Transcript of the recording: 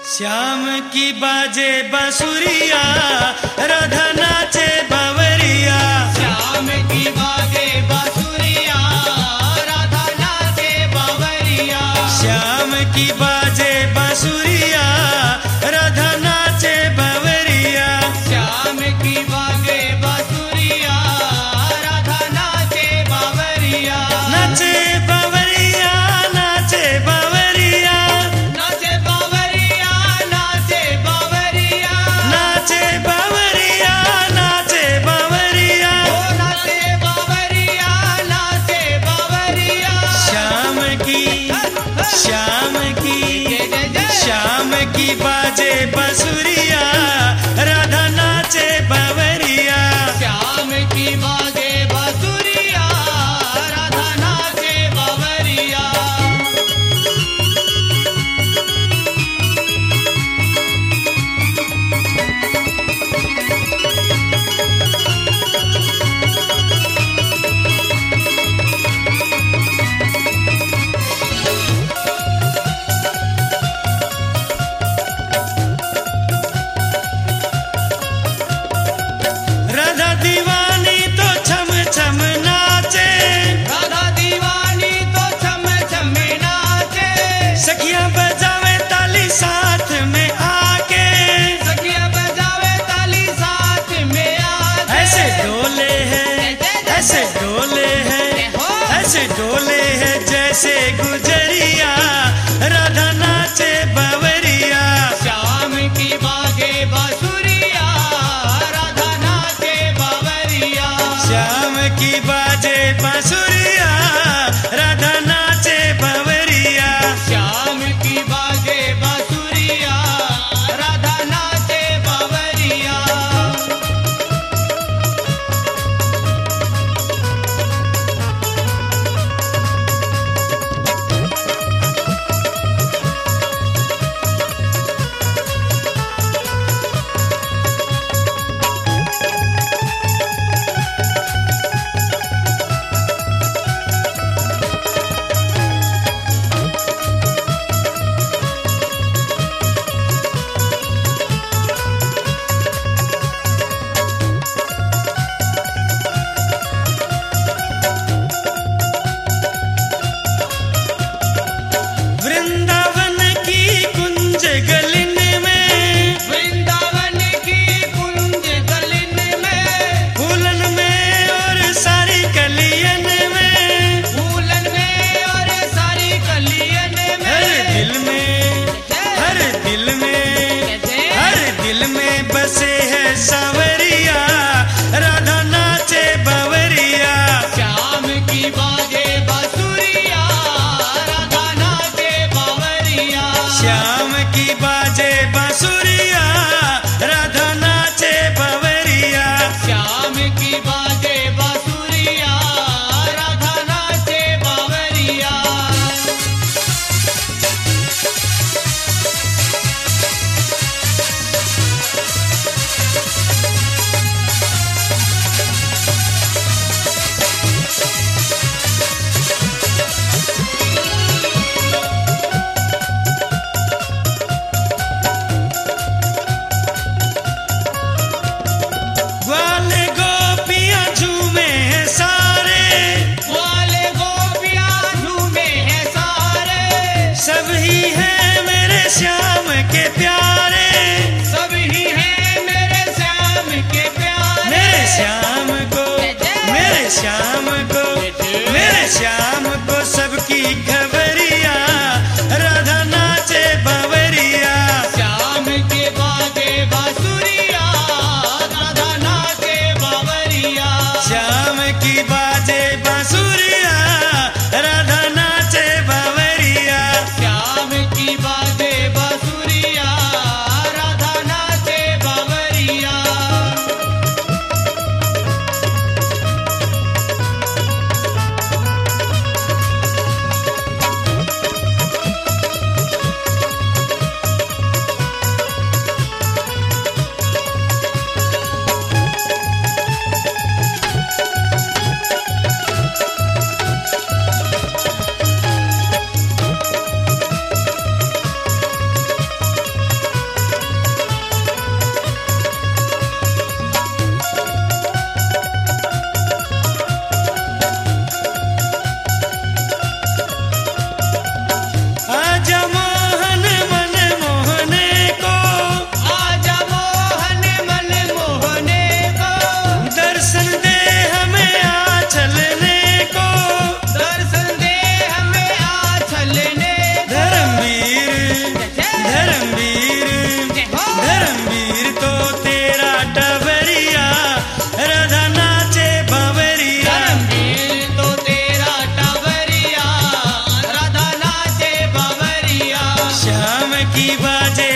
श्याम की बाजे बांसुरिया, राधा नाचे बावरिया। श्याम की बाजे बांसुरिया, राधा नाचे बावरिया। श्याम की बाजे बांसुरिया, राधा नाचे बावरिया। श्याम की बाजे बांसुरिया, राधा नाचे बावरिया। नाचे बावरिया, नाचे बावरिया, नाचे बावरिया, नाचे बावरिया। नाचे बावरिया, नाचे बावरिया। ओ नाचे बावरिया, नाचे बावरिया। श्याम की श्याम की बाजे बांसुरिया, राधा नाचे बावरिया। श्याम की बाजे बांसुरिया, राधा नाचे बावरिया। राधा दीवानी तो छम छम नाचे, राधा दीवानी तो छम छम नाचे। सखियां बजावे ताली साथ में आके। सखिया बजावे ताली साथ में आके। ऐसे डोले हैं, ऐसे डोले हैं, ऐसे डोले हैं जैसे गुजरिया, राधा नाचे बावरिया। श्याम की बाजे बांसुरिया, राधा नाचे बावरिया। श्याम की बाजे बांसुरिया, राधा नाचे बावरिया। श्याम की बाजे बांसुरिया, राधा नाचे बावरिया। वृंदावन की कुंज गलिन में, वृंदावन की कुंज गलिन में। फूलन में और सारी कलियन में, फूलन में और सारी कलियन में। हर दिल में, हर दिल में, हर दिल में बसे है सांवरिया, राधा नाचे बावरिया। श्याम की बाजे बांसुरिया, राधा नाचे बावरिया। श्याम की बाजे बांसुरिया, राधा नाचे बावरिया। श्याम की बाजे बांसुरिया, राधा नाचे बावरिया। ग्वाले गोपियां झूमे हैं सारे, वाले गोपियां झूमे हैं सारे। सब ही हैं मेरे श्याम के प्यारे। सब ही हैं मेरे श्याम के प्यारे। मेरे श्याम को, मेरे श्याम को, मेरे श्याम को सबकी खबरिया, राधा नाचे बावरिया। श्याम के बाजे बांसुरिया, राधा नाचे बावरिया। श्याम की बाजे बांसुरिया, राधा नाचे बावरिया। श्याम की बाजे बांसुरिया, की बाजे